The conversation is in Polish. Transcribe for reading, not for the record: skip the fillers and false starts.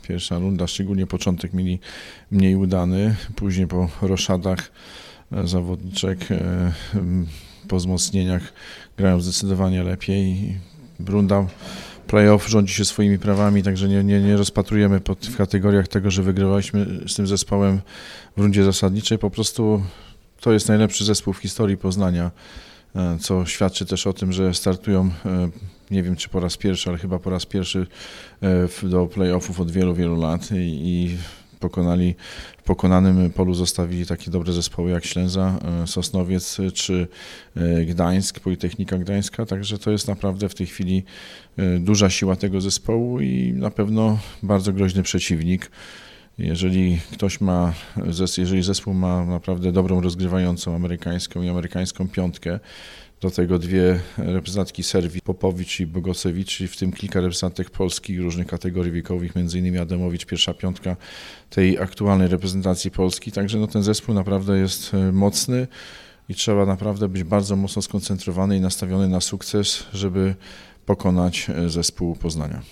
Pierwsza runda, szczególnie początek mieli mniej udany, później po roszadach zawodniczek, po wzmocnieniach grają zdecydowanie lepiej. Runda playoff rządzi się swoimi prawami, także nie rozpatrujemy w kategoriach tego, że wygrywaliśmy z tym zespołem w rundzie zasadniczej. Po prostu to jest najlepszy zespół w historii Poznania, co świadczy też o tym, że startują, nie wiem czy po raz pierwszy, ale chyba po raz pierwszy do playoffów od wielu, wielu lat i w pokonanym polu zostawili takie dobre zespoły jak Ślęza, Sosnowiec czy Gdańsk, Politechnika Gdańska, także to jest naprawdę w tej chwili duża siła tego zespołu i na pewno bardzo groźny przeciwnik. Jeżeli zespół ma naprawdę dobrą rozgrywającą amerykańską i amerykańską piątkę, do tego dwie reprezentantki Serbii, Popowicz i Bogosewicz, i w tym kilka reprezentantek Polski różnych kategorii wiekowych, m.in. Adamowicz, pierwsza piątka tej aktualnej reprezentacji Polski. Także ten zespół naprawdę jest mocny i trzeba naprawdę być bardzo mocno skoncentrowany i nastawiony na sukces, żeby pokonać zespół Poznania.